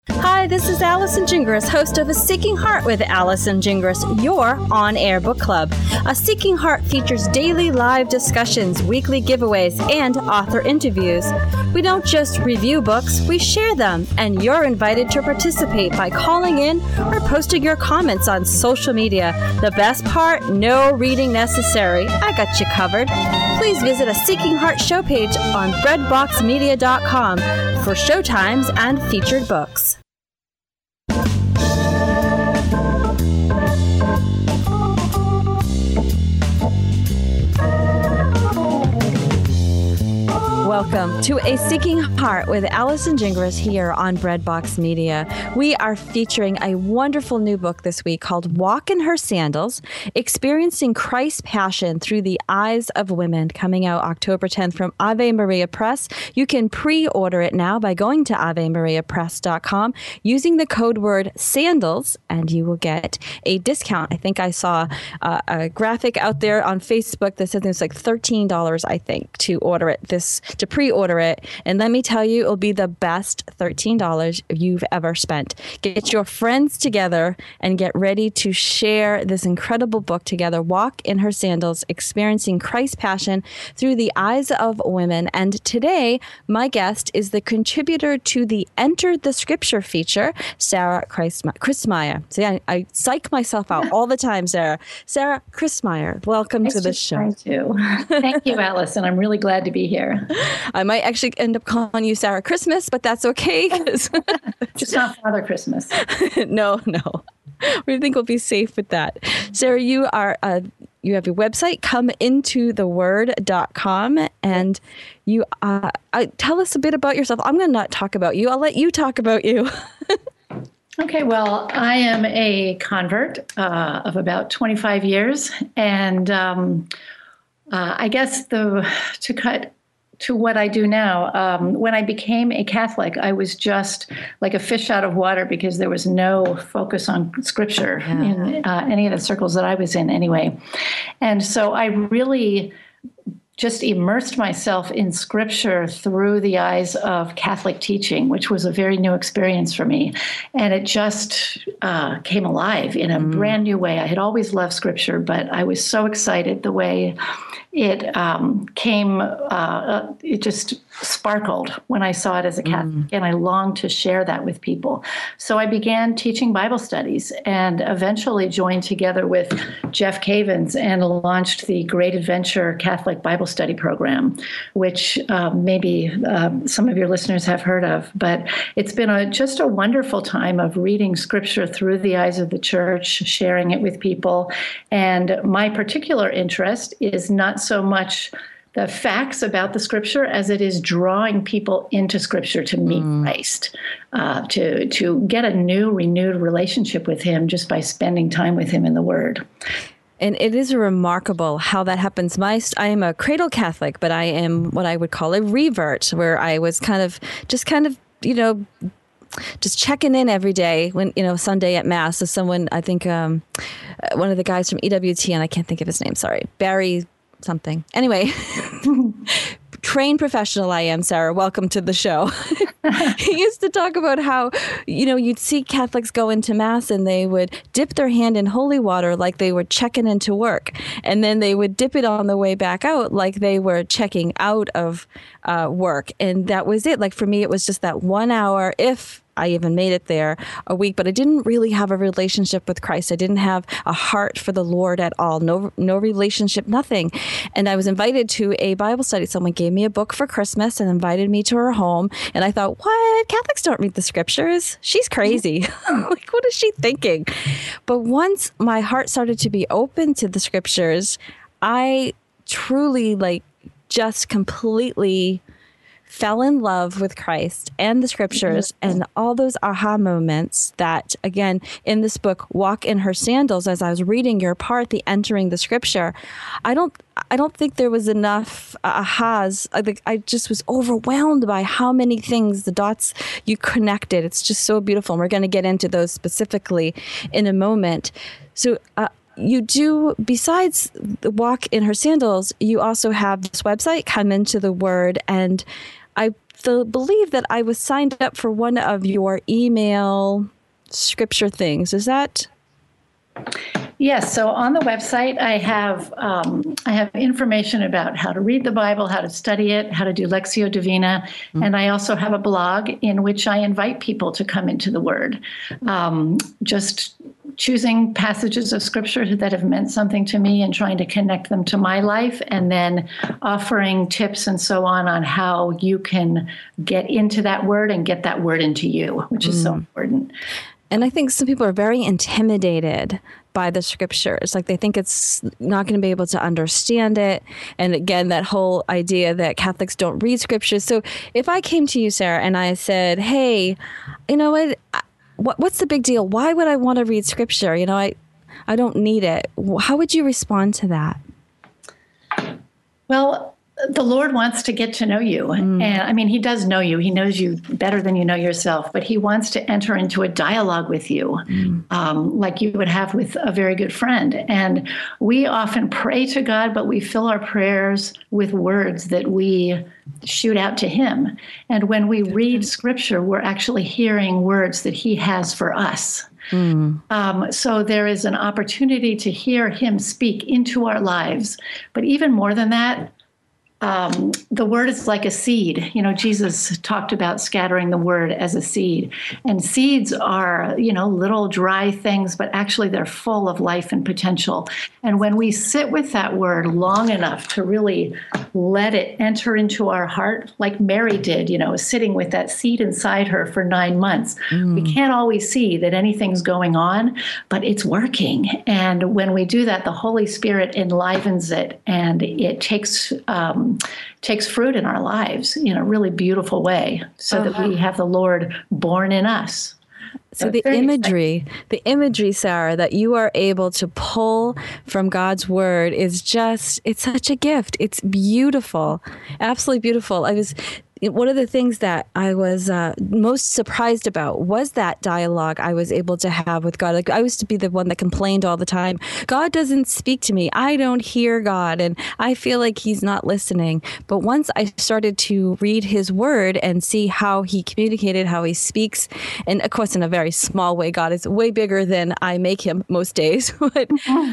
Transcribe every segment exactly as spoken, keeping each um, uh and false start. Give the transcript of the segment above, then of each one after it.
Hi, this is Allison Gingras, host of A Seeking Heart with Allison Gingras, your on-air book club. A Seeking Heart features daily live discussions, weekly giveaways, and author interviews. We don't just review books, we share them, and you're invited to participate by calling in or posting your comments on social media. The best part, no reading necessary. I got you covered. Please visit A Seeking Heart show page on bread box media dot com for showtimes and featured books. Welcome to A Seeking Heart with Allison Gingras here on Breadbox Media. We are featuring a wonderful new book this week called Walk in Her Sandals, Experiencing Christ's Passion Through the Eyes of Women, coming out October tenth from Ave Maria Press. You can pre-order it now by going to ave maria press dot com using the code word SANDALS, and you will get a discount. I think I saw uh, a graphic out there on Facebook that said it's like thirteen dollars, I think, to order it this to pre-order it. And let me tell you, it'll be the best thirteen dollars you've ever spent. Get your friends together and get ready to share this incredible book together. Walk in Her Sandals, Experiencing Christ's Passion Through the Eyes of Women. And today, my guest is the contributor to the Enter the Scripture feature, Sarah Christmyer. See, I, I psych myself out all the time, Sarah. Sarah Christmyer, welcome nice to the show. To. Thank you, Allison. I'm really glad to be here. I might actually end up calling you Sarah Christmas, but that's okay. Just not Father Christmas. no, no. We think we'll be safe with that. Sarah, you are uh, you have your website, come into the word dot com, and you uh, I, tell us a bit about yourself. I'm going to not talk about you. I'll let you talk about you. Okay, well, I am a convert uh, of about twenty-five years, and um, uh, I guess the to cut to what I do now. Um, when I became a Catholic, I was just like a fish out of water because there was no focus on Scripture yeah. in uh, any of the circles that I was in anyway. And so I really just immersed myself in Scripture through the eyes of Catholic teaching, which was a very new experience for me. And it just uh, came alive in a mm. brand new way. I had always loved Scripture, but I was so excited the way it um, came, uh, it just sparkled when I saw it as a Catholic, mm. and I longed to share that with people. So I began teaching Bible studies and eventually joined together with Jeff Cavins and launched the Great Adventure Catholic Bible Study Program, which uh, maybe uh, some of your listeners have heard of. But it's been a, just a wonderful time of reading Scripture through the eyes of the church, sharing it with people. And my particular interest is not so much the facts about the Scripture as it is drawing people into Scripture to meet mm. Christ, uh, to to get a new, renewed relationship with Him just by spending time with Him in the Word. And it is remarkable how that happens. My, I am a cradle Catholic, but I am what I would call a revert, where I was kind of just kind of, you know, just checking in every day when, you know, Sunday at Mass. So someone, I think um, one of the guys from E W T N, I can't think of his name, sorry, Barry something. Anyway, trained professional I am, Sarah. Welcome to the show. He used to talk about how, you know, you'd see Catholics go into Mass and they would dip their hand in holy water like they were checking into work. And then they would dip it on the way back out like they were checking out of uh, work. And that was it. Like for me, it was just that one hour, if I even made it there a week, but I didn't really have a relationship with Christ. I didn't have a heart for the Lord at all. No, no relationship, nothing. And I was invited to a Bible study. Someone gave me a book for Christmas and invited me to her home. And I thought, what? Catholics don't read the Scriptures. She's crazy. Like, what is she thinking? But once my heart started to be open to the Scriptures, I truly like just completely fell in love with Christ and the Scriptures and all those aha moments that, again, in this book, Walk in Her Sandals, as I was reading your part, the entering the Scripture, I don't I don't think there was enough ahas. I think I just was overwhelmed by how many things, the dots you connected. It's just so beautiful. And we're going to get into those specifically in a moment. So uh, you do, besides the Walk in Her Sandals, you also have this website, Come Into the Word, and I the, believe that I was signed up for one of your email scripture things. Is that? Yes. So on the website, I have um, I have information about how to read the Bible, how to study it, how to do Lectio Divina, mm-hmm. and I also have a blog in which I invite people to come into the Word, um, just choosing passages of Scripture that have meant something to me and trying to connect them to my life, and then offering tips and so on on how you can get into that Word and get that Word into you, which is mm. so important. And I think some people are very intimidated by the scriptures. Like they think it's not going to be able to understand it. And again, that whole idea that Catholics don't read scriptures. So if I came to you, Sarah, and I said, hey, you know what, what what's the big deal? Why would I want to read scripture? You know, I, I don't need it. How would you respond to that? Well, the Lord wants to get to know you. Mm. And I mean, he does know you. He knows you better than you know yourself, but he wants to enter into a dialogue with you, mm. um, like you would have with a very good friend. And we often pray to God, but we fill our prayers with words that we shoot out to him. And when we read scripture, we're actually hearing words that he has for us. Mm. Um, so there is an opportunity to hear him speak into our lives. But even more than that, Um, the word is like a seed. You know, Jesus talked about scattering the word as a seed. And seeds are, you know, little dry things, but actually they're full of life and potential. And when we sit with that word long enough to really let it enter into our heart, like Mary did, you know, sitting with that seed inside her for nine months, mm. we can't always see that anything's going on, but it's working. And when we do that, the Holy Spirit enlivens it, and it takes um, takes fruit in our lives in a really beautiful way, so uh-huh. that we have the Lord born in us. So, so the imagery, exciting. the imagery, Sarah, that you are able to pull from God's word is just, it's such a gift. It's beautiful, absolutely beautiful. I was One of the things that I was uh, most surprised about was that dialogue I was able to have with God. Like I used to be the one that complained all the time. God doesn't speak to me. I don't hear God, and I feel like he's not listening. But once I started to read his word and see how he communicated, how he speaks, and of course, in a very small way, God is way bigger than I make him most days. But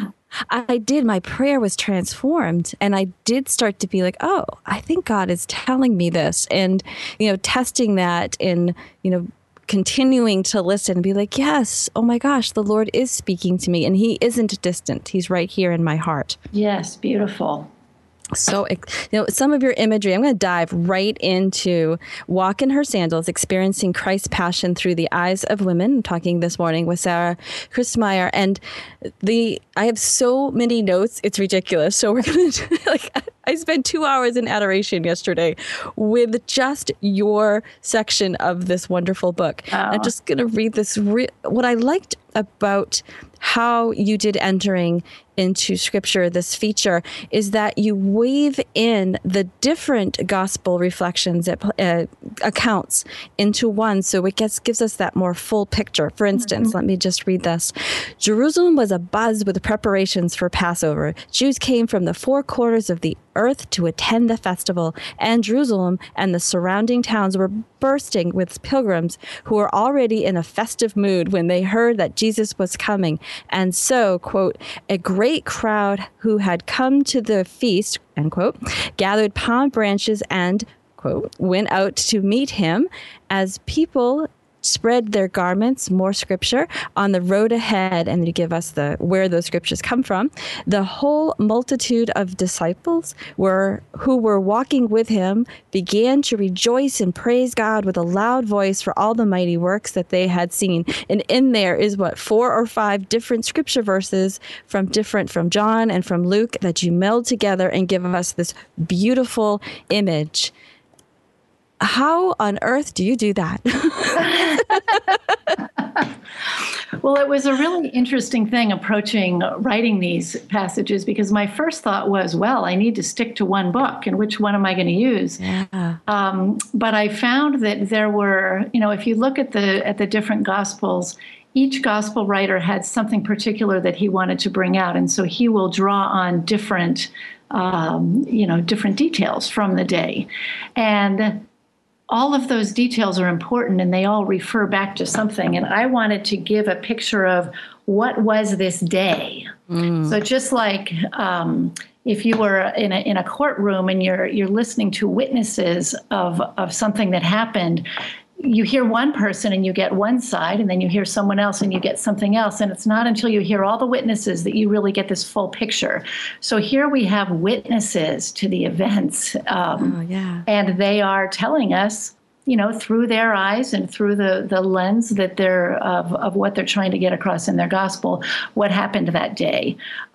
I did. My prayer was transformed, and I did start to be like, oh, I think God is telling me this, and, you know, testing that and, you know, continuing to listen and be like, yes, oh my gosh, the Lord is speaking to me, and he isn't distant. He's right here in my heart. Yes. Beautiful. So, you know, some of your imagery, I'm going to dive right into Walk in Her Sandals, Experiencing Christ's Passion Through the Eyes of Women. I'm talking this morning with Sarah Christmyer. And the I have so many notes, it's ridiculous. So we're going to, like, I spent two hours in adoration yesterday with just your section of this wonderful book. Oh. I'm just going to read this. Re- what I liked about how you did entering into scripture, this feature, is that you weave in the different gospel reflections, uh, accounts into one. So it gets, gives us that more full picture. For instance, mm-hmm. let me just read this. Jerusalem was abuzz with preparations for Passover. Jews came from the four quarters of the earth to attend the festival, and Jerusalem and the surrounding towns were bursting with pilgrims who were already in a festive mood when they heard that Jesus was coming. And so, quote, a great crowd who had come to the feast, end quote, gathered palm branches and, quote, went out to meet him as people spread their garments, more scripture, on the road ahead, and you give us the where those scriptures come from. The whole multitude of disciples were who were walking with him began to rejoice and praise God with a loud voice for all the mighty works that they had seen. And in there is what, four or five different scripture verses from different from John and from Luke that you meld together and give us this beautiful image. How on earth do you do that? Well, it was a really interesting thing approaching writing these passages, because my first thought was, well, I need to stick to one book, and which one am I going to use? Yeah. Um, but I found that there were, you know, if you look at the at the different gospels, each gospel writer had something particular that he wanted to bring out, and so he will draw on different, um, you know, different details from the day, and all of those details are important and they all refer back to something. And I wanted to give a picture of what was this day. Mm. So just like um, if you were in a in a courtroom and you're you're listening to witnesses of of something that happened, you hear one person and you get one side, and then you hear someone else and you get something else. And it's not until you hear all the witnesses that you really get this full picture. So here we have witnesses to the events. Um, oh, yeah. And they are telling us, you know, through their eyes and through the, the lens that they're of, of what they're trying to get across in their gospel, what happened that day.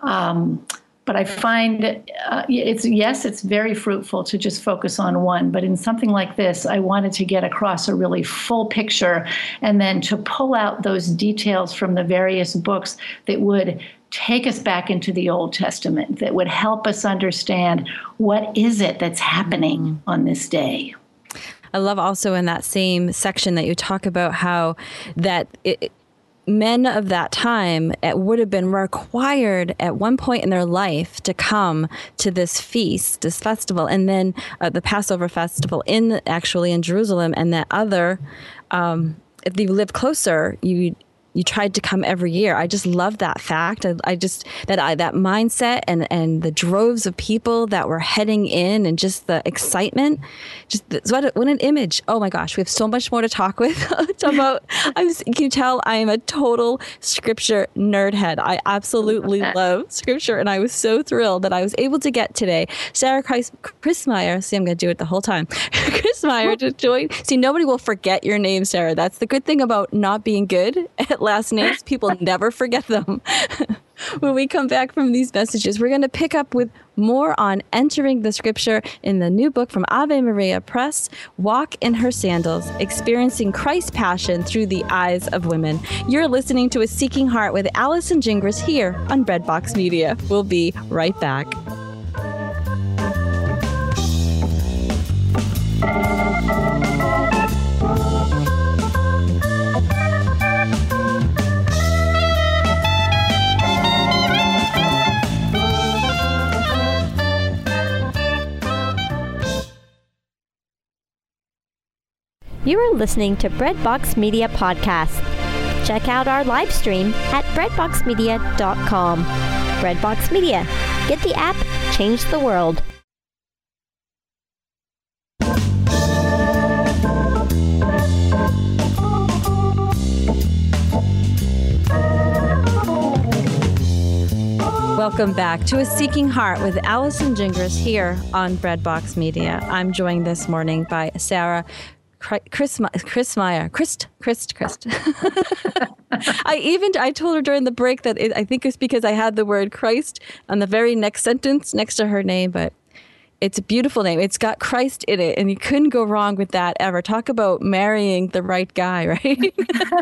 Um, But I find uh, it's, yes, it's very fruitful to just focus on one. But in something like this, I wanted to get across a really full picture and then to pull out those details from the various books that would take us back into the Old Testament, that would help us understand what is it that's happening mm-hmm. on this day. I love also in that same section that you talk about how that it, men of that time it would have been required at one point in their life to come to this feast, this festival, and then uh, the Passover festival in actually in Jerusalem, and that other, um, if you live closer, you you tried to come every year. I just love that fact. I, I just that I that mindset and and the droves of people that were heading in and just the excitement. Just the, what, what an image! Oh my gosh, we have so much more to talk with. talk about. I'm. Can you tell I am a total scripture nerd head. I absolutely love scripture, and I was so thrilled that I was able to get today Sarah Christmyer. See, I'm going to do it the whole time. Christmyer to join. See, nobody will forget your name, Sarah. That's the good thing about not being good at last names. People never forget them. When we come back from these messages, we're going to pick up with more on entering the scripture in the new book from Ave Maria Press, Walk in Her Sandals, Experiencing Christ's Passion Through the Eyes of Women. You're listening to A Seeking Heart with Allison Gingras here on Breadbox Media. We'll be right back. You are listening to Breadbox Media Podcast. Check out our live stream at breadbox media dot com. Breadbox Media. Get the app, change the world. Welcome back to A Seeking Heart with Allison Gingras here on Breadbox Media. I'm joined this morning by Sarah Chris, Chris Meyer, Christ, Christ, Christ. I even, I told her during the break that it, I think it's because I had the word Christ on the very next sentence next to her name, but it's a beautiful name. It's got Christ in it, and you couldn't go wrong with that ever. Talk about marrying the right guy, right?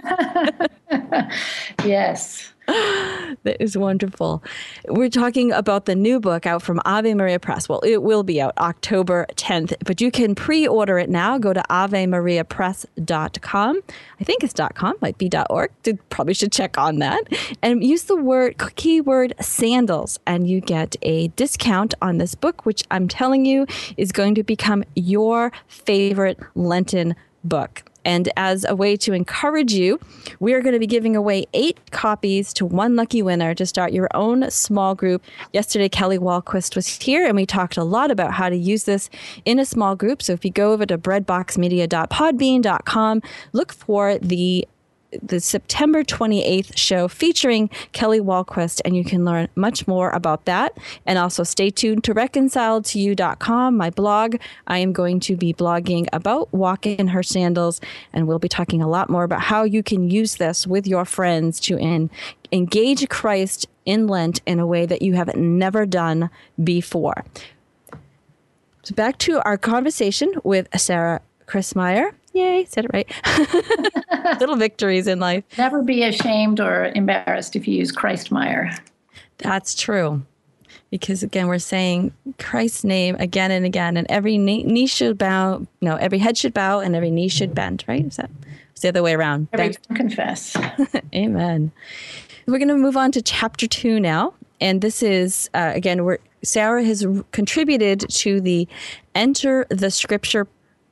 Yes. That is wonderful. We're talking about the new book out from Ave Maria Press. Well, it will be out October tenth, but you can pre-order it now. Go to ave maria press dot com. I think it's .com, might be .org. Probably should check on that. And use the word keyword sandals, and you get a discount on this book, which I'm telling you is going to become your favorite Lenten book. And as a way to encourage you, we are going to be giving away eight copies to one lucky winner to start your own small group. Yesterday, Kelly Walquist was here, and we talked a lot about how to use this in a small group. So if you go over to breadbox media dot podbean dot com, look for the the September twenty-eighth show featuring Kelly Walquist, and you can learn much more about that. And also stay tuned to reconciled to you dot com, my blog. I am going to be blogging about Walk in Her Sandals, and we'll be talking a lot more about how you can use this with your friends to in, engage Christ in Lent in a way that you have never done before. So back to our conversation with Sarah Christmyer. Yay, said it right. Little victories in life. Never be ashamed or embarrassed if you use Christmyer. That's true. Because again, we're saying Christ's name again and again, and every knee, knee should bow. No, every head should bow and every knee should bend, right? Is that it's the other way around? Every tongue confess. Amen. We're going to move on to chapter two now. And this is, uh, again, we're, Sarah has contributed to the Enter the Scripture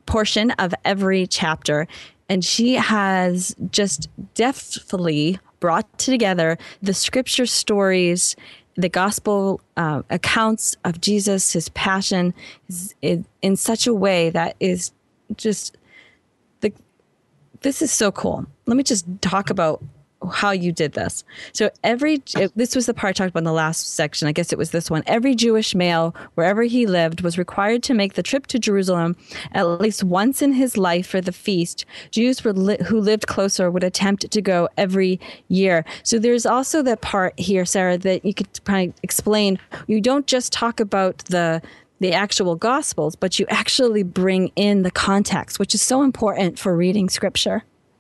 portion of every chapter. And she has just deftly brought together the scripture stories, the gospel uh, accounts of Jesus, his passion, his, in, in such a way that is just, the. this is so cool. Let me just talk about how you did this. So every, this was the part I talked about in the last section. I guess it was this one. Every Jewish male, wherever he lived, was required to make the trip to Jerusalem at least once in his life for the feast. Jews were li- who lived closer would attempt to go every year. So there's also that part here, Sarah, that you could kind of explain. You don't just talk about the the actual Gospels, but you actually bring in the context, which is so important for reading Scripture.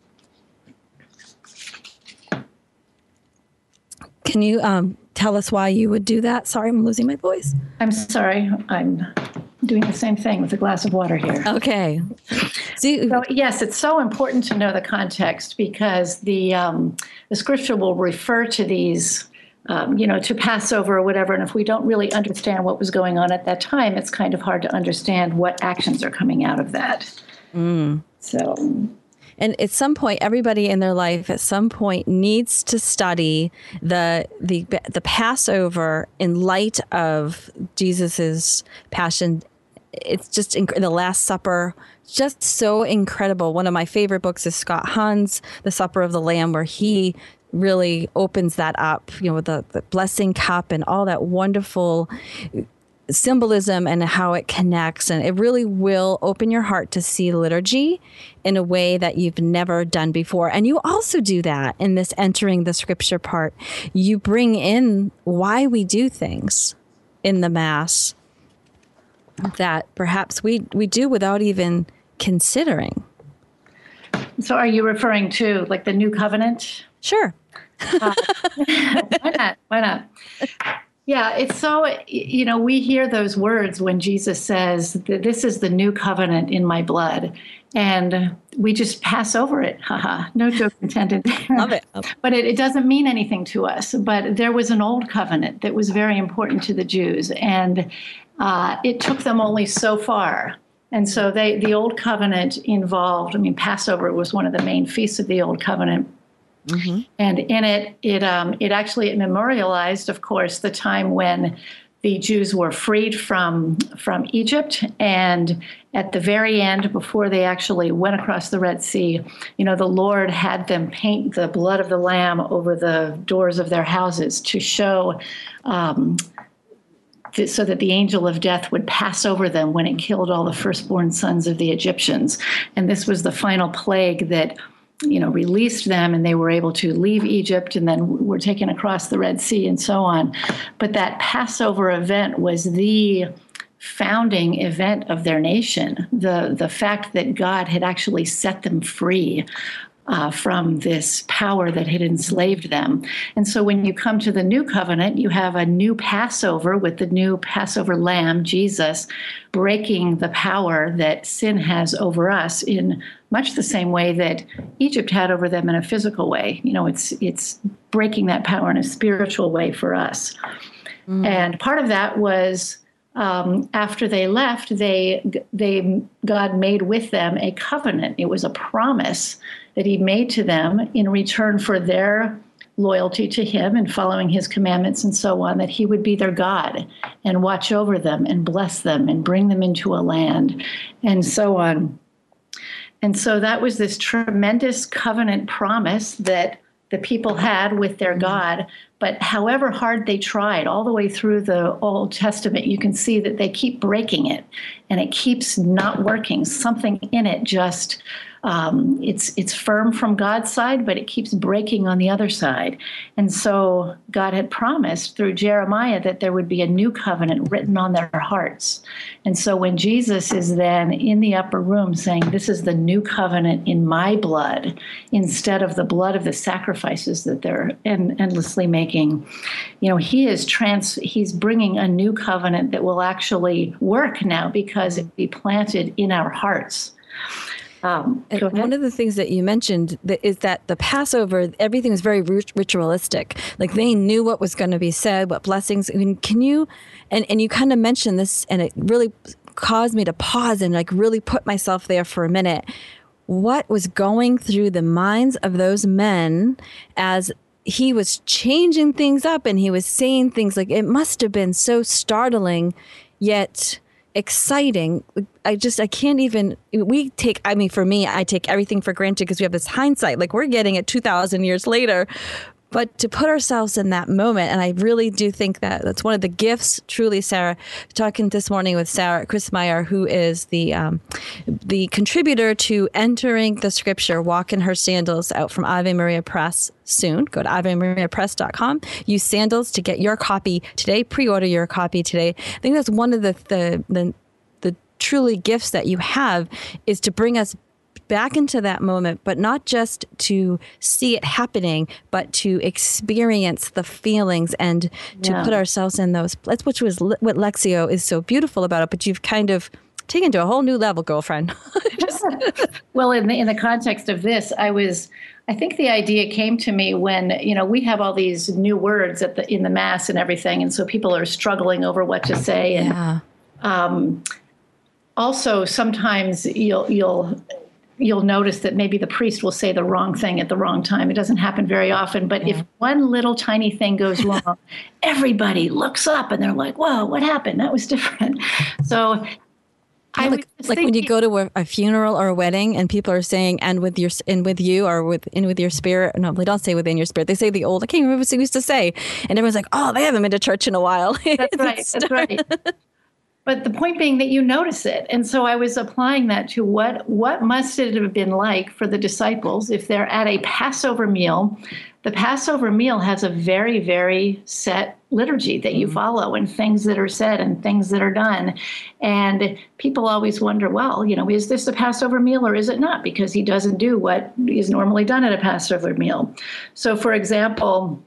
Can you um, tell us why you would do that? Sorry, I'm losing my voice. I'm sorry. I'm doing the same thing with a glass of water here. Okay. See, so, yes, it's so important to know the context because the um, the scripture will refer to these, um, you know, to Passover or whatever. And if we don't really understand what was going on at that time, it's kind of hard to understand what actions are coming out of that. Mm. So... And at some point, everybody in their life at some point needs to study the the the Passover in light of Jesus's passion. It's just inc- the Last Supper, just so incredible. One of my favorite books is Scott Hahn's The Supper of the Lamb, where he really opens that up, you know, with the, the blessing cup and all that wonderful symbolism and how it connects. And it really will open your heart to see liturgy in a way that you've never done before. And you also do that in this entering the scripture part. You bring in why we do things in the Mass that perhaps we, we do without even considering. So are you referring to like the New Covenant? Sure. uh, why not? Why not? Yeah, it's so, you know, we hear those words when Jesus says, this is the new covenant in my blood. And we just pass over it. Haha, no joke intended there. Love it. But it, it doesn't mean anything to us. But there was an old covenant that was very important to the Jews. And uh, it took them only so far. And so they, the old covenant involved, I mean, Passover was one of the main feasts of the old covenant. Mm-hmm. And in it, it um, it actually it memorialized, of course, the time when the Jews were freed from from Egypt. And at the very end, before they actually went across the Red Sea, you know, the Lord had them paint the blood of the Lamb over the doors of their houses to show, um, th- so that the angel of death would pass over them when it killed all the firstborn sons of the Egyptians. And this was the final plague that, you know, released them, and they were able to leave Egypt and then were taken across the Red Sea and so on. But that Passover event was the founding event of their nation, the, the fact that God had actually set them free uh, from this power that had enslaved them. And so when you come to the new covenant, you have a new Passover with the new Passover lamb, Jesus, breaking the power that sin has over us in much the same way that Egypt had over them in a physical way. You know, it's it's breaking that power in a spiritual way for us. Mm. And part of that was um, after they left, they they God made with them a covenant. It was a promise that he made to them in return for their loyalty to him and following his commandments and so on, that he would be their God and watch over them and bless them and bring them into a land and so on. And so that was this tremendous covenant promise that the people had with their God. But however hard they tried, all the way through the Old Testament, you can see that they keep breaking it, and it keeps not working. Something in it just, um, it's it's firm from God's side, but it keeps breaking on the other side. And so God had promised through Jeremiah that there would be a new covenant written on their hearts. And so when Jesus is then in the upper room saying, this is the new covenant in my blood, instead of the blood of the sacrifices that they're en- endlessly making, you know, he is trans, he's bringing a new covenant that will actually work now because it be planted in our hearts. Um, and one of the things that you mentioned that is that the Passover, everything was very rit- ritualistic. Like they knew what was going to be said, what blessings. I mean, can you, and, and you kind of mentioned this, and it really caused me to pause and like really put myself there for a minute. What was going through the minds of those men as he was changing things up and he was saying things like, it must have been so startling, yet exciting. I just, I can't even, we take, I mean, for me, I take everything for granted because we have this hindsight, like we're getting it two thousand years later. But to put ourselves in that moment, and I really do think that that's one of the gifts, truly, Sarah, talking this morning with Sarah Christmyer, who is the um, the contributor to Entering the Scripture, Walk in Her Sandals, out from Ave Maria Press soon. Go to ave maria press dot com. Use sandals to get your copy today. Pre-order your copy today. I think that's one of the the the, the truly gifts that you have, is to bring us back into that moment, but not just to see it happening, but to experience the feelings and to yeah. put ourselves in those. That's which was what Lectio is so beautiful about it. But you've kind of taken to a whole new level, girlfriend. Just well, in the in the context of this, I was. I think the idea came to me when, you know, we have all these new words at the in the Mass and everything, and so people are struggling over what to say. And yeah. um, also, sometimes you'll you'll. you'll notice that maybe the priest will say the wrong thing at the wrong time. It doesn't happen very often. But yeah. if one little tiny thing goes wrong, everybody looks up and they're like, whoa, what happened? That was different. So yeah, I like, was like thinking, when you go to a, a funeral or a wedding and people are saying, and with your, and with you, or with, in with your spirit. No, they don't say within your spirit. They say the old, I can't remember what they used to say. And everyone's like, oh, they haven't been to church in a while. That's right. That's right. But the point being that you notice it. And so I was applying that to what what must it have been like for the disciples if they're at a Passover meal. The Passover meal has a very, very set liturgy that you mm-hmm. follow, and things that are said and things that are done. And people always wonder, well, you know, is this a Passover meal or is it not? Because he doesn't do what is normally done at a Passover meal. So, for example,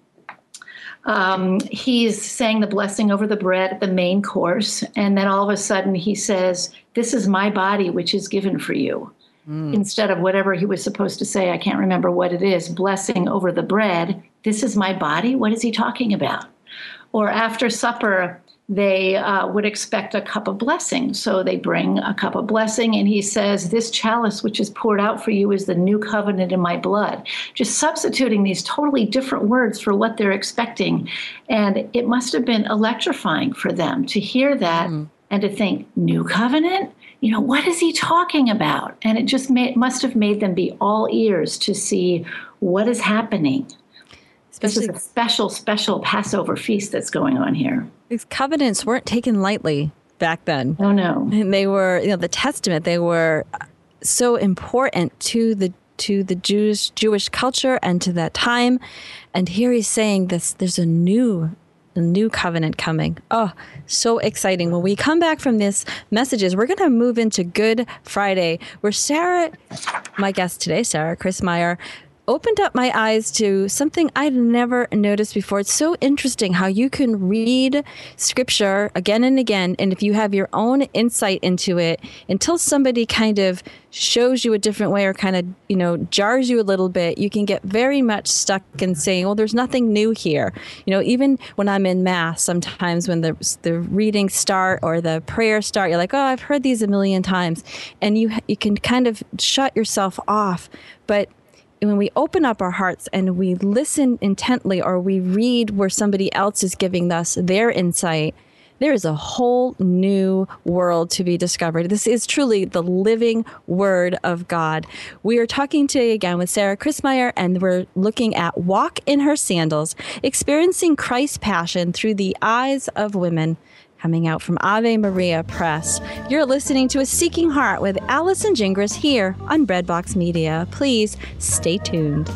Um, he's saying the blessing over the bread at the main course, and then all of a sudden he says, this is my body, which is given for you. Mm. Instead of whatever he was supposed to say, I can't remember what it is, blessing over the bread, this is my body? What is he talking about? Or after supper, they uh, would expect a cup of blessing. So they bring a cup of blessing, and he says, this chalice which is poured out for you is the new covenant in my blood. Just substituting these totally different words for what they're expecting. And it must have been electrifying for them to hear that mm. and to think, new covenant? You know, what is he talking about? And it just may, must have made them be all ears to see what is happening. Especially, this is a special, special Passover feast that's going on here. These covenants weren't taken lightly back then. Oh, no. And they were, you know, the Testament, they were so important to the to the Jewish Jewish culture and to that time. And here he's saying this, there's a new a new covenant coming. Oh, so exciting. When we come back from this messages, we're going to move into Good Friday, where Sarah, my guest today, Sarah Christmyer, opened up my eyes to something I'd never noticed before. It's so interesting how you can read scripture again and again, and if you have your own insight into it, until somebody kind of shows you a different way or kind of, you know, jars you a little bit, you can get very much stuck in saying, well, there's nothing new here. You know, even when I'm in Mass, sometimes when the the readings start or the prayers start, you're like, oh, I've heard these a million times. And you you can kind of shut yourself off. But when we open up our hearts and we listen intently, or we read where somebody else is giving us their insight, there is a whole new world to be discovered. This is truly the living Word of God. We are talking today again with Sarah Christmyer, and we're looking at Walk in Her Sandals, experiencing Christ's passion through the eyes of women, coming out from Ave Maria Press. You're listening to A Seeking Heart with Allison Gingras here on Breadbox Media. Please stay tuned.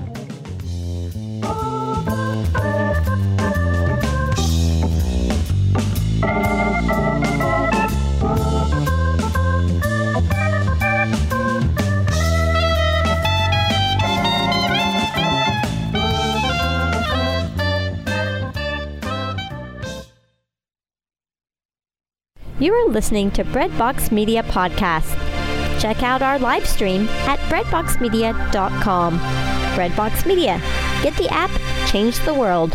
You are listening to Breadbox Media Podcast. Check out our live stream at breadbox media dot com. Breadbox Media. Get the app, change the world.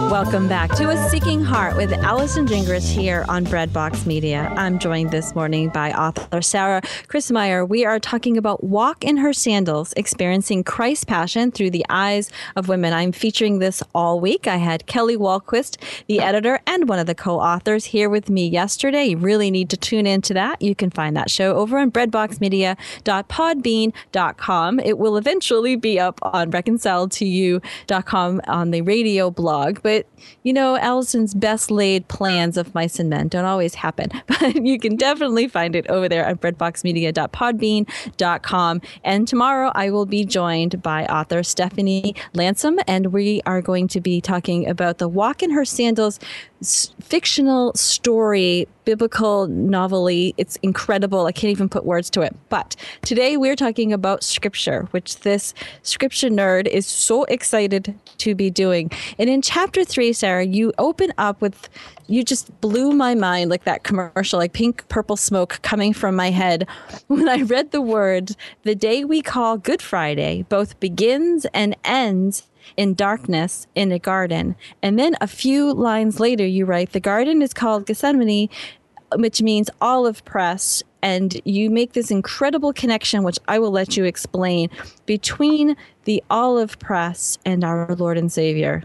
Welcome back to A Seeking Heart with Allison Gingras here on Breadbox Media. I'm joined this morning by author Sarah Christmyer. We are talking about Walk in Her Sandals, experiencing Christ's passion through the eyes of women. I'm featuring this all week. I had Kelly Wahlquist, the editor and one of the co-authors, here with me yesterday. You really need to tune into that. You can find that show over on breadbox media dot podbean dot com. It will eventually be up on reconciled to you dot com on the radio blog. But, you know, Allison's best laid plans of mice and men don't always happen. But you can definitely find it over there at breadbox media dot podbean dot com. And tomorrow I will be joined by author Stephanie Lansom, and we are going to be talking about the Walk in Her Sandals fictional story, biblical novelty. It's incredible. I can't even put words to it. But today we're talking about scripture, which this scripture nerd is so excited to be doing. And in chapter three, Sarah, you open up with, you just blew my mind, like that commercial, like pink purple smoke coming from my head when I read the words, "The day we call Good Friday both begins and ends in darkness in a garden." And then a few lines later, you write, "The garden is called Gethsemane," which means olive press. And you make this incredible connection, which I will let you explain, between the olive press and our Lord and Savior.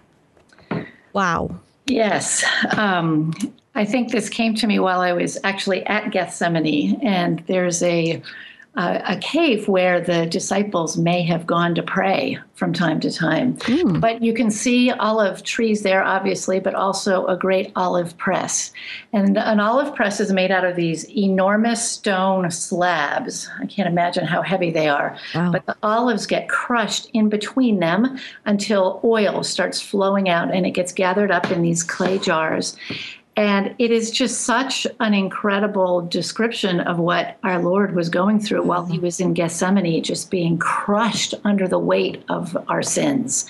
Wow. Yes. Um, I think this came to me while I was actually at Gethsemane, and there's a Uh, a cave where the disciples may have gone to pray from time to time. Mm. But you can see olive trees there, obviously, but also a great olive press. And an olive press is made out of these enormous stone slabs. I can't imagine how heavy they are. Wow. But the olives get crushed in between them until oil starts flowing out, and it gets gathered up in these clay jars. And it is just such an incredible description of what our Lord was going through while he was in Gethsemane, just being crushed under the weight of our sins.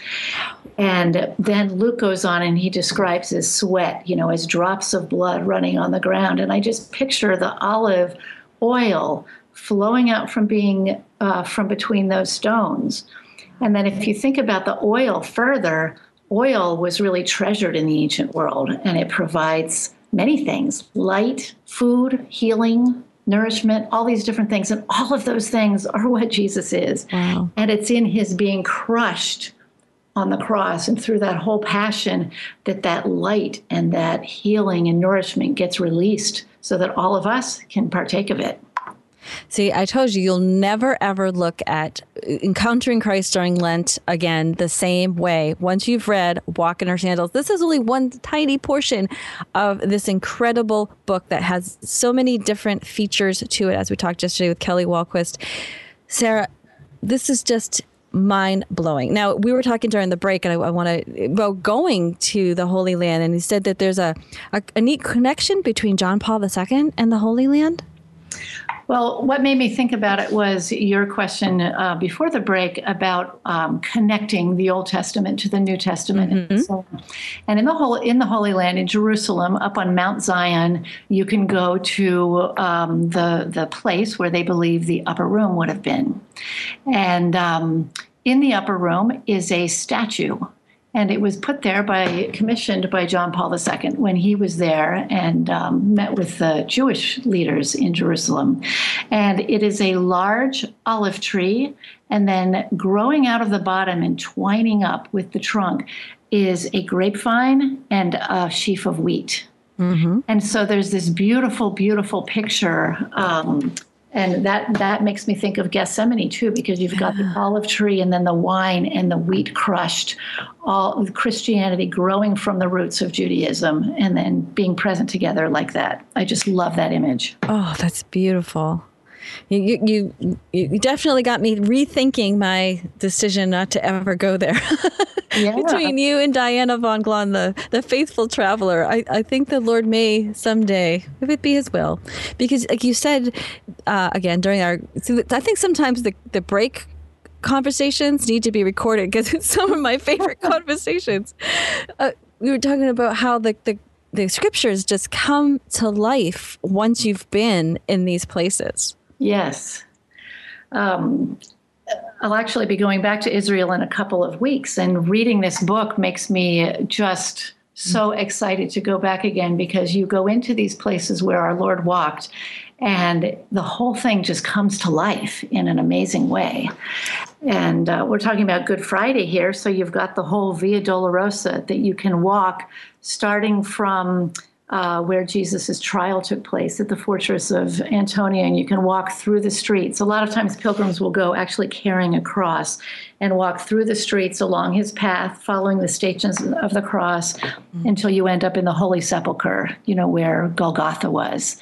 And then Luke goes on and he describes his sweat, you know, as drops of blood running on the ground. And I just picture the olive oil flowing out from being uh, from between those stones. And then if you think about the oil further, oil was really treasured in the ancient world, and it provides many things: light, food, healing, nourishment, all these different things. And all of those things are what Jesus is. Wow. And it's in his being crushed on the cross and through that whole passion that that light and that healing and nourishment gets released so that all of us can partake of it. See, I told you, you'll never, ever look at Encountering Christ during Lent again the same way. Once you've read Walk in Her Sandals, this is only one tiny portion of this incredible book that has so many different features to it, as we talked yesterday with Kelly Wahlquist. Sarah, this is just mind-blowing. Now, we were talking during the break, and I, I want to, about going to the Holy Land, and he said that there's a, a, a neat connection between John Paul the Second and the Holy Land. Well, what made me think about it was your question uh, before the break about um, connecting the Old Testament to the New Testament. Mm-hmm. And, so, and in the whole in the Holy Land, in Jerusalem, up on Mount Zion, you can go to um, the the place where they believe the upper room would have been, and um, in the upper room is a statue. And it was put there by, commissioned by John Paul the Second when he was there and um, met with the Jewish leaders in Jerusalem. And it is a large olive tree, and then growing out of the bottom and twining up with the trunk is a grapevine and a sheaf of wheat. Mm-hmm. And so there's this beautiful, beautiful picture. Um, And that, that makes me think of Gethsemane, too, because you've got the olive tree and then the wine and the wheat crushed, all Christianity growing from the roots of Judaism and then being present together like that. I just love that image. Oh, that's beautiful. You, you, you definitely got me rethinking my decision not to ever go there. Yeah. Between you and Diana von Glahn, the, the faithful traveler, I, I think the Lord may someday, if it be his will, because like you said, uh, again, during our, I think sometimes the, the break conversations need to be recorded because it's some of my favorite conversations. Uh, we were talking about how the, the, the scriptures just come to life once you've been in these places. Yes. Um, I'll actually be going back to Israel in a couple of weeks, and reading this book makes me just so excited to go back again, because you go into these places where our Lord walked, and the whole thing just comes to life in an amazing way. And uh, we're talking about Good Friday here, so you've got the whole Via Dolorosa that you can walk, starting from uh, where Jesus' trial took place at the fortress of Antonia, and you can walk through the streets. A lot of times pilgrims will go actually carrying a cross and walk through the streets along his path, following the stations of the cross, mm-hmm. until you end up in the Holy Sepulchre, you know, where Golgotha was.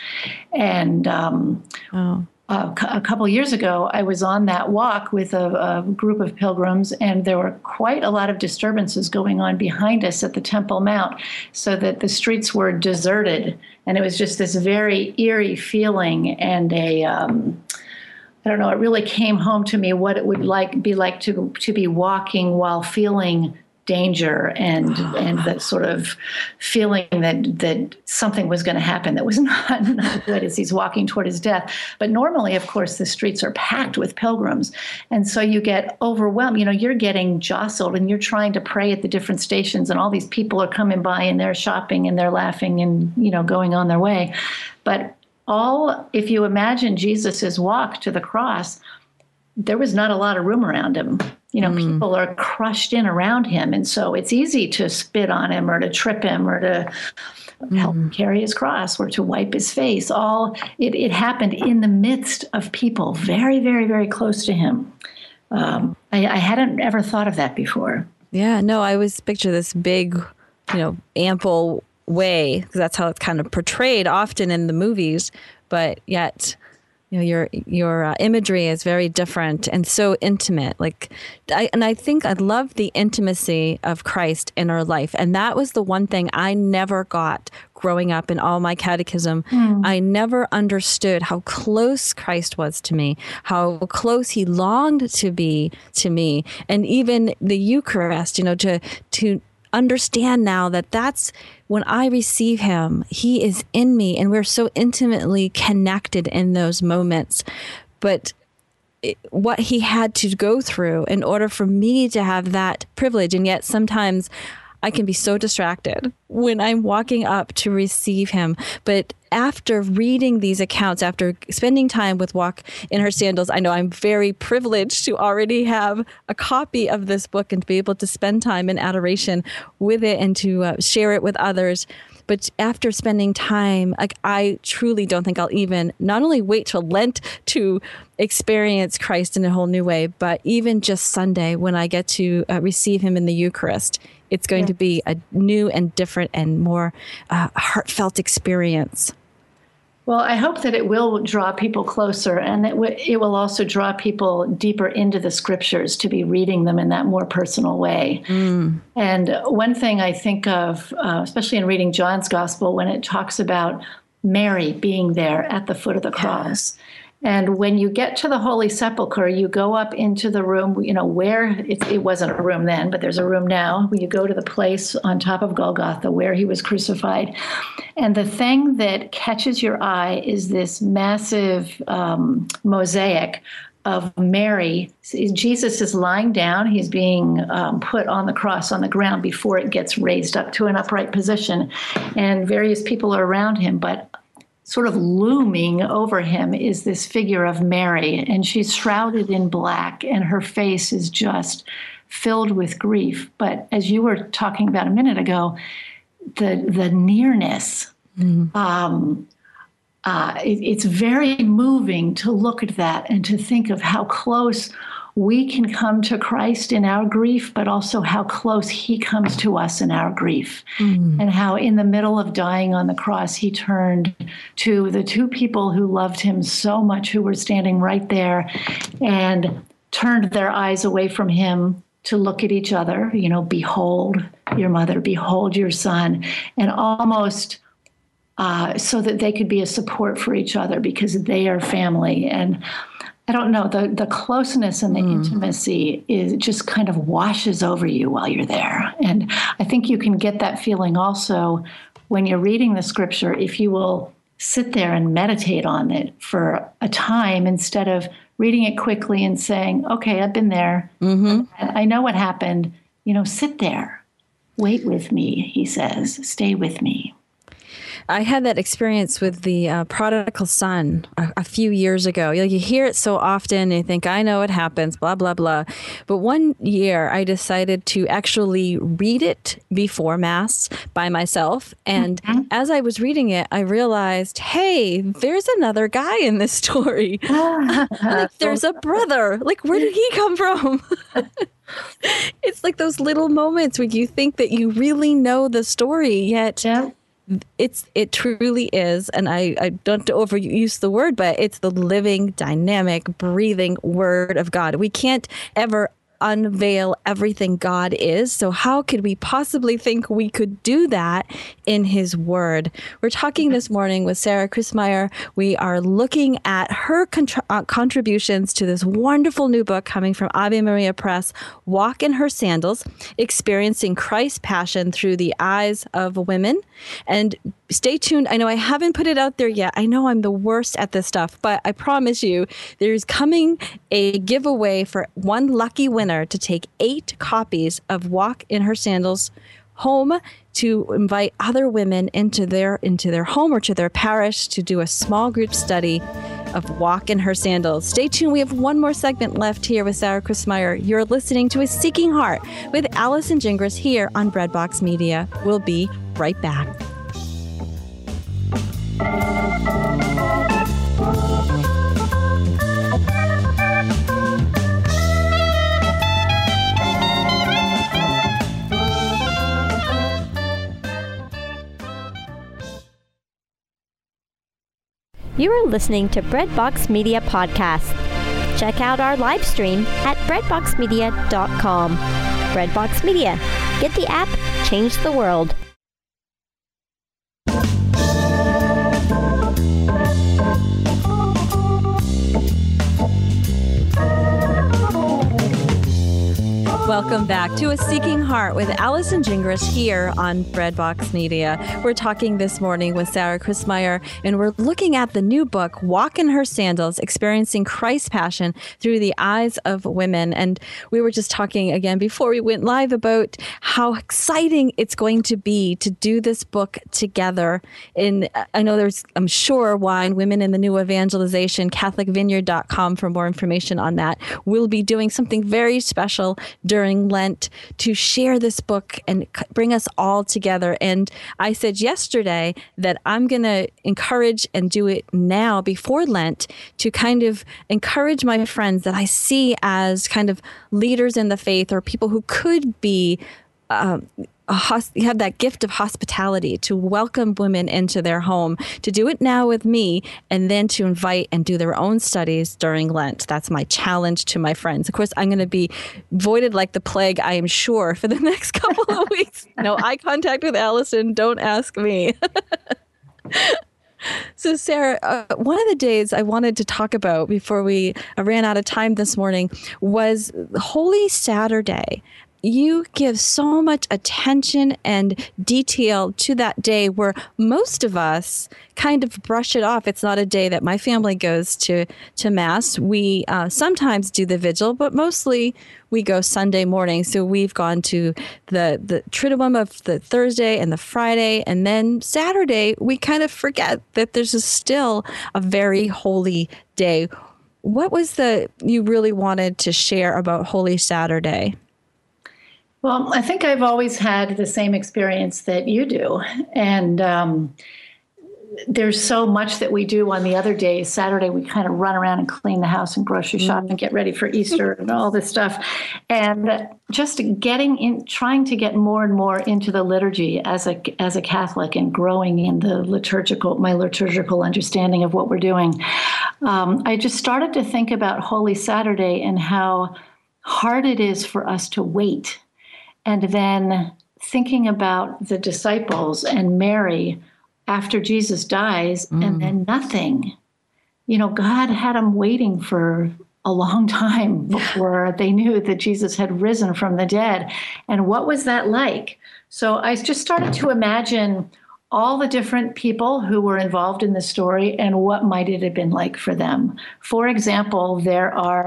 And um, oh. Uh, a couple of years ago, I was on that walk with a, a group of pilgrims, and there were quite a lot of disturbances going on behind us at the Temple Mount, so that the streets were deserted, and it was just this very eerie feeling, and a um, I don't know, it really came home to me what it would like be like to to be walking while feeling danger, and and that sort of feeling that that something was going to happen that was not, not good as he's walking toward his death. But normally, of course, the streets are packed with pilgrims, and so you get overwhelmed. You know, you're getting jostled, and you're trying to pray at the different stations, and all these people are coming by, and they're shopping, and they're laughing, and, you know, going on their way. But all, if you imagine Jesus's walk to the cross, there was not a lot of room around him. You know, mm. people are crushed in around him. And so it's easy to spit on him, or to trip him, or to mm. help him carry his cross, or to wipe his face. All it, it happened in the midst of people very, very, very close to him. Um, I, I hadn't ever thought of that before. Yeah, no, I always picture this big, you know, ample way, because that's how it's kind of portrayed often in the movies. But yet, you know, your your uh, imagery is very different and so intimate. Like, I, and I think I love the intimacy of Christ in our life, and that was the one thing I never got growing up in all my catechism. Mm. I never understood how close Christ was to me, how close he longed to be to me, and even the Eucharist. You know, to to understand now that that's when I receive him, he is in me, and we're so intimately connected in those moments. But it, what he had to go through in order for me to have that privilege, and yet sometimes I can be so distracted when I'm walking up to receive him. But after reading these accounts, after spending time with Walk in Her Sandals, I know I'm very privileged to already have a copy of this book and to be able to spend time in adoration with it and to uh, share it with others. But after spending time, like, I truly don't think I'll even not only wait till Lent to experience Christ in a whole new way, but even just Sunday when I get to uh, receive him in the Eucharist. It's going yeah. to be a new and different and more uh, heartfelt experience. Well, I hope that it will draw people closer, and that w- it will also draw people deeper into the scriptures to be reading them in that more personal way. Mm. And one thing I think of, uh, especially in reading John's Gospel, when it talks about Mary being there at the foot of the cross. Yeah. And when you get to the Holy Sepulchre, you go up into the room, you know, where it, it wasn't a room then, but there's a room now. You go to the place on top of Golgotha where he was crucified. And the thing that catches your eye is this massive um, mosaic of Mary. Jesus is lying down. He's being um, put on the cross on the ground before it gets raised up to an upright position. And various people are around him, but sort of looming over him is this figure of Mary, and she's shrouded in black, and her face is just filled with grief. But as you were talking about a minute ago, the the nearness, mm. um, uh, it, it's very moving to look at that and to think of how close we can come to Christ in our grief, but also how close he comes to us in our grief. Mm. And how in the middle of dying on the cross, he turned to the two people who loved him so much, who were standing right there, and turned their eyes away from him to look at each other. You know, behold your mother, behold your son, and almost uh, so that they could be a support for each other because they are family. And I don't know, the, the closeness and the mm. intimacy is just kind of washes over you while you're there. And I think you can get that feeling also when you're reading the scripture, if you will sit there and meditate on it for a time instead of reading it quickly and saying, okay, I've been there. Mm-hmm. I know what happened. You know, sit there. Wait with me, he says. Stay with me. I had that experience with the uh, prodigal son a, a few years ago. You, know, you hear it so often and you think, I know it happens, blah, blah, blah. But one year I decided to actually read it before Mass by myself. And mm-hmm. as I was reading it, I realized, hey, there's another guy in this story. Like, there's a brother. Like, where did he come from? It's like those little moments where you think that you really know the story, yet... Yeah. It's it truly is, and I, I don't overuse the word, but it's the living, dynamic, breathing Word of God. We can't ever unveil everything God is. So how could we possibly think we could do that in His Word? We're talking this morning with Sarah Christmyer. We are looking at her contra- uh, contributions to this wonderful new book coming from Ave Maria Press, Walk in Her Sandals, Experiencing Christ's Passion Through the Eyes of Women. And stay tuned. I know I haven't put it out there yet. I know I'm the worst at this stuff, but I promise you there's coming a giveaway for one lucky winner to take eight copies of Walk in Her Sandals home to invite other women into their into their home or to their parish to do a small group study of Walk in Her Sandals. Stay tuned. We have one more segment left here with Sarah Christmyer. You're listening to A Seeking Heart with Allison Gingras here on Breadbox Media. We'll be right back. You are listening to Breadbox Media Podcast. Check out our live stream at breadbox media dot com. Breadbox Media. Get the app, change the world. Welcome back to A Seeking Heart with Allison Gingras here on Breadbox Media. We're talking this morning with Sarah Christmyer, and we're looking at the new book, Walk in Her Sandals, Experiencing Christ's Passion Through the Eyes of Women. And we were just talking again before we went live about how exciting it's going to be to do this book together. In I know there's, I'm sure, Wine, Women in the New Evangelization, catholic vineyard dot com for more information on that. We'll be doing something very special during Lent to share this book and bring us all together. And I said yesterday that I'm going to encourage and do it now before Lent to kind of encourage my friends that I see as kind of leaders in the faith or people who could be um, a hos- have that gift of hospitality to welcome women into their home, to do it now with me, and then to invite and do their own studies during Lent. That's my challenge to my friends. Of course, I'm going to be voided like the plague, I am sure, for the next couple of weeks. No eye contact with Allison. Don't ask me. So, Sarah, uh, one of the days I wanted to talk about before we uh, ran out of time this morning was Holy Saturday. You give so much attention and detail to that day where most of us kind of brush it off. It's not a day that my family goes to, to Mass. We uh, sometimes do the vigil, but mostly we go Sunday morning. So we've gone to the, the Triduum of the Thursday and the Friday. And then Saturday, we kind of forget that there's a still a very holy day. What was the you really wanted to share about Holy Saturday? Well, I think I've always had the same experience that you do. And um, there's so much that we do on the other days. Saturday, we kind of run around and clean the house and grocery shop and get ready for Easter and all this stuff. And just getting in, trying to get more and more into the liturgy as a as a Catholic and growing in the liturgical, my liturgical understanding of what we're doing. Um, I just started to think about Holy Saturday and how hard it is for us to wait. And then thinking about the disciples and Mary after Jesus dies, mm. and then nothing. You know, God had them waiting for a long time before they knew that Jesus had risen from the dead. And what was that like? So I just started to imagine all the different people who were involved in the story and what might it have been like for them. For example, there are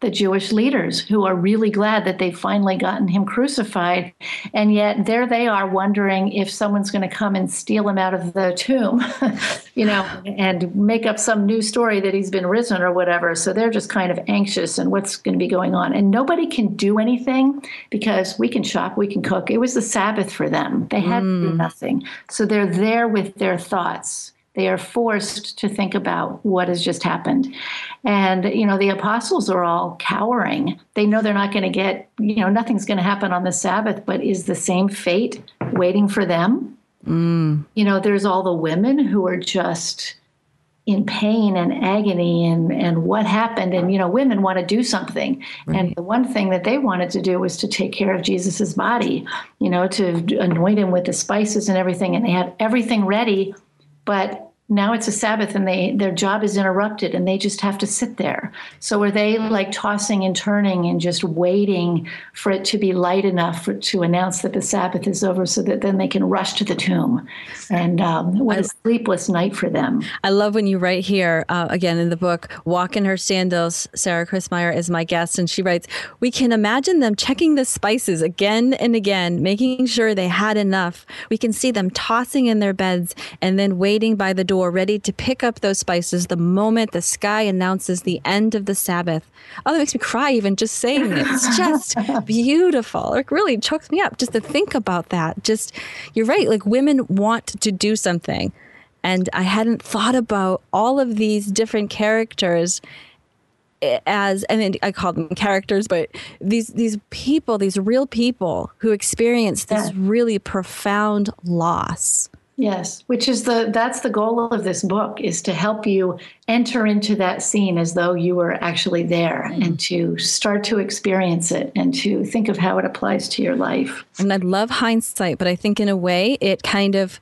the Jewish leaders who are really glad that they've finally gotten him crucified. And yet there they are wondering if someone's going to come and steal him out of the tomb, you know, and make up some new story that he's been risen or whatever. So they're just kind of anxious and what's going to be going on. And nobody can do anything because we can shop, we can cook. It was the Sabbath for them. They had mm. to do nothing. So they're there with their thoughts. They are forced to think about what has just happened. And, you know, the apostles are all cowering. They know they're not going to get, you know, nothing's going to happen on the Sabbath, but is the same fate waiting for them? Mm. You know, there's all the women who are just in pain and agony and, and what happened. And, you know, women want to do something. Right. And the one thing that they wanted to do was to take care of Jesus's body, you know, to anoint him with the spices and everything. And they had everything ready. But now it's a Sabbath and they their job is interrupted and they just have to sit there. So are they like tossing and turning and just waiting for it to be light enough for, to announce that the Sabbath is over so that then they can rush to the tomb? And um, what a sleepless night for them. I love when you write here, uh, again in the book, Walk in Her Sandals, Sarah Christmyer is my guest. And she writes, we can imagine them checking the spices again and again, making sure they had enough. We can see them tossing in their beds and then waiting by the door, ready to pick up those spices the moment the sky announces the end of the Sabbath. Oh, that makes me cry even just saying it. It's just beautiful. It really chokes me up just to think about that. Just, you're right. Like women want to do something. And I hadn't thought about all of these different characters as, I mean, I call them characters, but these these people, these real people who experience this yeah. really profound loss. Yes, which is the that's the goal of this book, is to help you enter into that scene as though you were actually there mm. and to start to experience it and to think of how it applies to your life. And I love hindsight, but I think in a way it kind of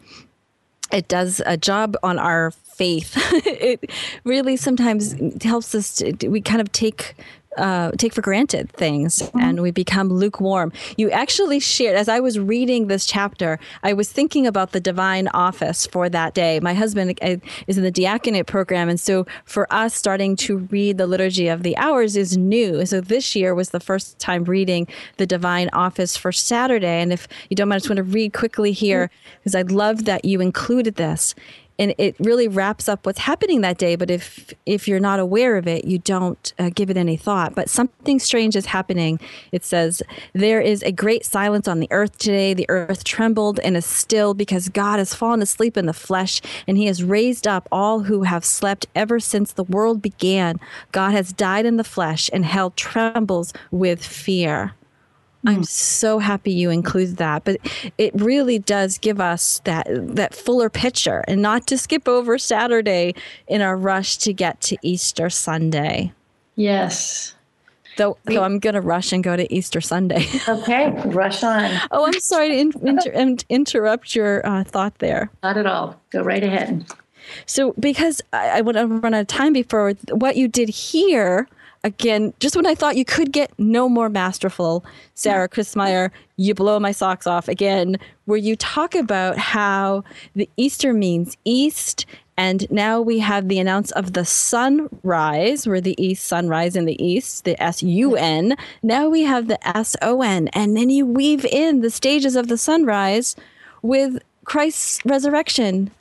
it does a job on our faith. It really sometimes helps us to, we kind of take Uh, take for granted things mm-hmm. and we become lukewarm. You actually shared, as I was reading this chapter, I was thinking about the divine office for that day. My husband is in the diaconate program. And so for us, starting to read the Liturgy of the Hours is new. So this year was the first time reading the divine office for Saturday. And if you don't mind, I just want to read quickly here because I love that you included this. And it really wraps up what's happening that day. But if if you're not aware of it, you don't uh, give it any thought. But something strange is happening. It says, there is a great silence on the earth today. The earth trembled and is still because God has fallen asleep in the flesh, and he has raised up all who have slept ever since the world began. God has died in the flesh, and hell trembles with fear. I'm so happy you include that, but it really does give us that that fuller picture, and not to skip over Saturday in our rush to get to Easter Sunday. Yes. So, so I'm going to rush and go to Easter Sunday. Okay, rush on. Oh, I'm sorry to in, inter, interrupt your uh, thought there. Not at all. Go right ahead. So because I, I want to run out of time before what you did here, again, just when I thought you could get no more masterful, Sarah Christmyer, you blow my socks off again, where you talk about how the Easter means east, and now we have the announce of the sunrise, where the east, sunrise in the east, the S U N. Now we have the S O N, and then you weave in the stages of the sunrise with Christ's resurrection.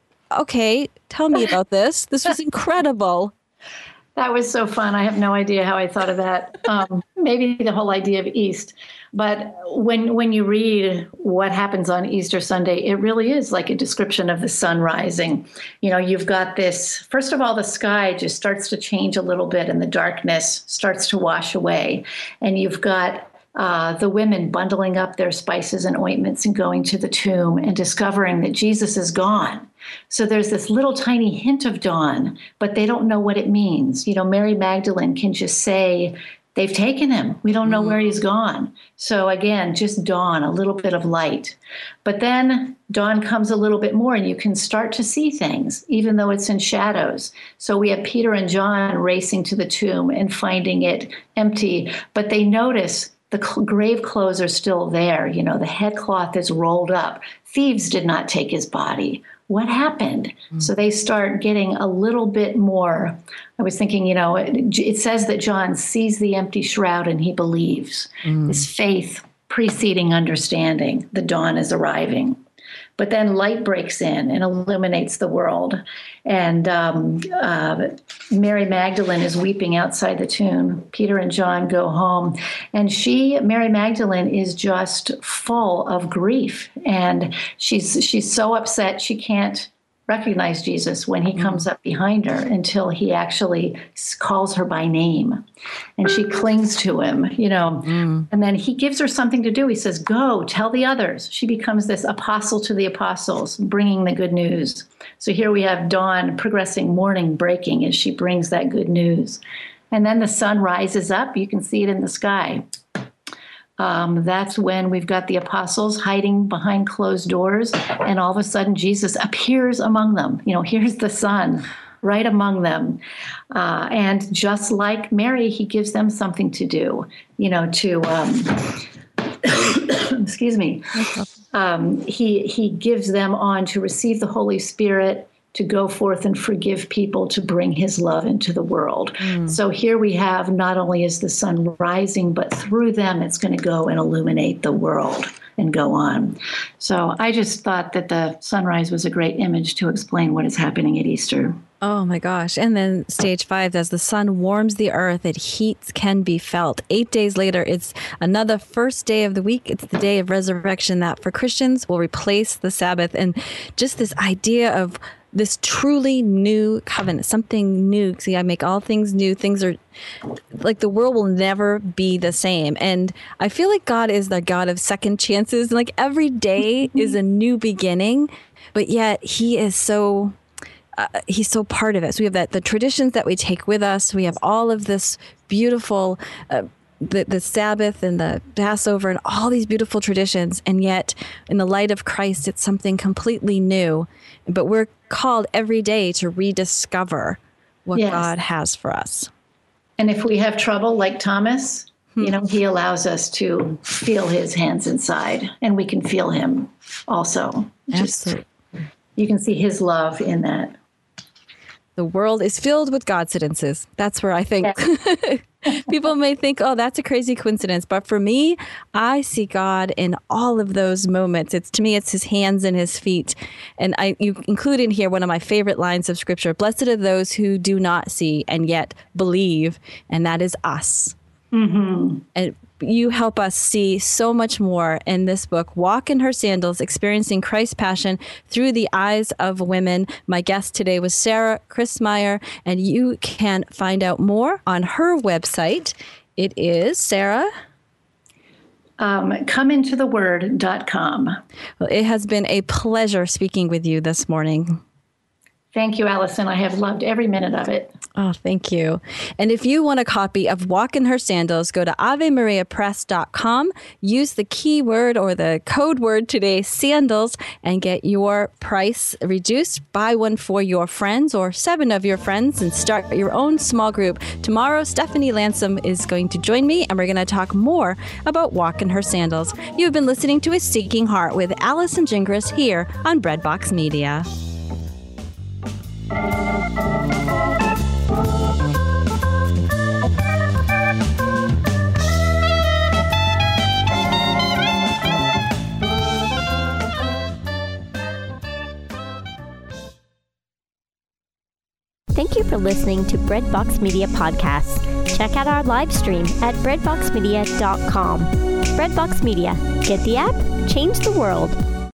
Okay, tell me about this. This was incredible. That was so fun. I have no idea how I thought of that. Um, maybe the whole idea of East. But when when you read what happens on Easter Sunday, it really is like a description of the sun rising. You know, you've got this, first of all, the sky just starts to change a little bit and the darkness starts to wash away. And you've got uh, the women bundling up their spices and ointments and going to the tomb and discovering that Jesus is gone. So there's this little tiny hint of dawn, but they don't know what it means. You know, Mary Magdalene can just say, they've taken him. We don't know mm-hmm. where he's gone. So again, just dawn, a little bit of light. But then dawn comes a little bit more and you can start to see things, even though it's in shadows. So we have Peter and John racing to the tomb and finding it empty, but they notice the grave clothes are still there. You know, the headcloth is rolled up. thieves did not take his body. What happened? Mm-hmm. So they start getting a little bit more. I was thinking, you know, it, it says that John sees the empty shroud and he believes. Mm-hmm. This faith preceding understanding. The dawn is arriving. But then light breaks in and illuminates the world. And um, uh, Mary Magdalene is weeping outside the tomb. Peter and John go home. And she, Mary Magdalene, is just full of grief. And she's she's so upset she can't recognize Jesus when he comes up behind her until he actually calls her by name. And she clings to him, you know, mm. and then he gives her something to do. He says, go, tell the others. She becomes this apostle to the apostles, bringing the good news. So here we have dawn progressing, morning breaking as she brings that good news. And then the sun rises up. You can see it in the sky. Um, that's when we've got the apostles hiding behind closed doors, and all of a sudden Jesus appears among them. You know, here's the sun right among them. Uh, and just like Mary, he gives them something to do, you know, to, um, excuse me, um, he, he gives them on to receive the Holy Spirit, to go forth and forgive people, to bring his love into the world. Mm. So here we have, not only is the sun rising, but through them it's going to go and illuminate the world and go on. So I just thought that the sunrise was a great image to explain what is happening at Easter. Oh my gosh. And then stage five, as the sun warms the earth, it heats can be felt. Eight days later, it's another first day of the week. It's the day of resurrection that for Christians will replace the Sabbath. And just this idea of this truly new covenant, something new. See, I make all things new. Things are like the world will never be the same. And I feel like God is the God of second chances. Like every day is a new beginning, but yet he is so, uh, he's so part of it. So we have that, the traditions that we take with us. We have all of this beautiful, uh, the, the Sabbath and the Passover and all these beautiful traditions. And yet in the light of Christ, it's something completely new. But we're called every day to rediscover what yes. God has for us. And if we have trouble like Thomas, hmm. you know, he allows us to feel his hands inside, and we can feel him also. Absolutely. Just, you can see his love in that. The world is filled with coincidences. That's where I think yeah. people may think, oh, that's a crazy coincidence. But for me, I see God in all of those moments. It's to me, it's his hands and his feet. And I you include in here one of my favorite lines of scripture. Blessed are those who do not see and yet believe. And that is us. Mm-hmm. And you help us see so much more in this book, Walk in Her Sandals, Experiencing Christ's Passion Through the Eyes of Women. My guest today was Sarah Christmyer, and you can find out more on her website. It is, Sarah? Um, come into the word dot com. Well, it has been a pleasure speaking with you this morning. Thank you, Allison. I have loved every minute of it. Oh, thank you. And if you want a copy of Walk in Her Sandals, go to ave maria press dot com, use the keyword or the code word today, sandals, and get your price reduced. Buy one for your friends or seven of your friends and start your own small group. Tomorrow, Stephanie Lansom is going to join me, and we're going to talk more about Walk in Her Sandals. You've been listening to A Seeking Heart with Allison Gingras here on Breadbox Media. Thank you for listening to Breadbox Media Podcasts. Check out our live stream at breadbox media dot com. Breadbox Media. Get the app, change the world.